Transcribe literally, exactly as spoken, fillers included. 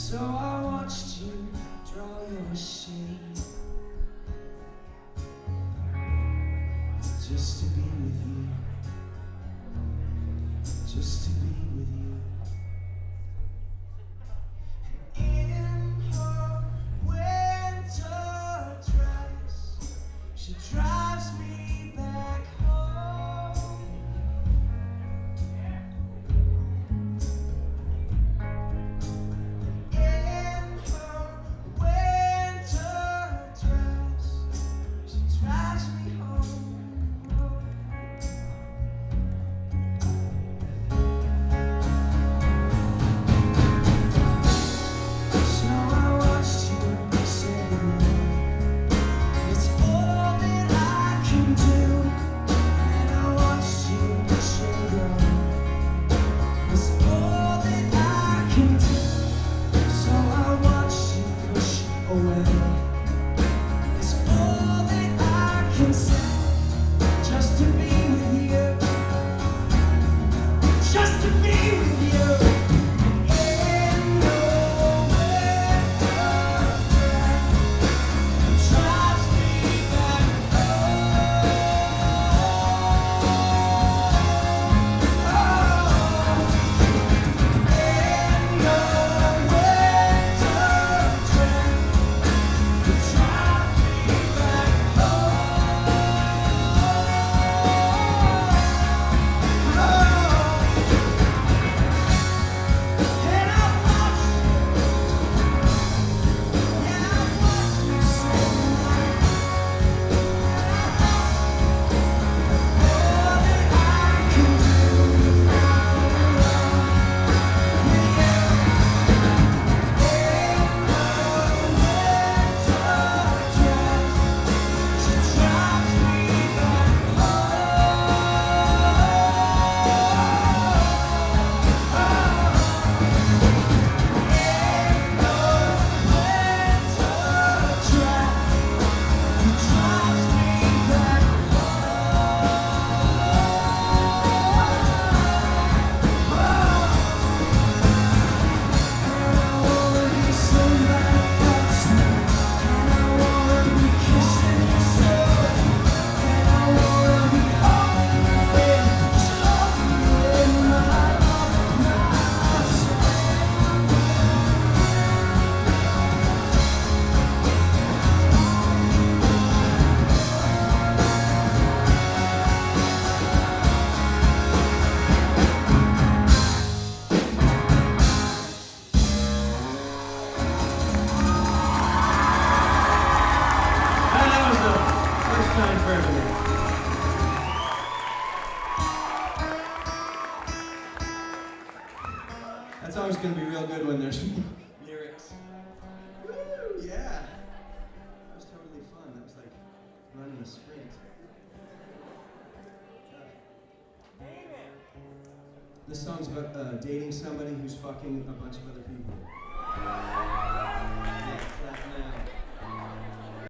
So I watched you draw your shade, just to be with you, just to be with you. And in her winter dress, she drives me back home. In her winter dress, she drives me home. So I watched you say goodnight. It's all that I can do. And I watched you shake up. It's all that I can do. So I watched you push away. It's all that I can say. Just to be with you. Just to be with you. In your winter dress, drives me back home. In your winter dress, drives me back And I watched and I watched you say goodnight. All that I can do is fall in love with you. In her winter dress, she drives me back That was the first time for everything. That song's gonna be real good when there's lyrics. Woo, yeah. That was totally fun. That was like running a sprint. This song's about uh, dating somebody who's fucking a bunch of other people.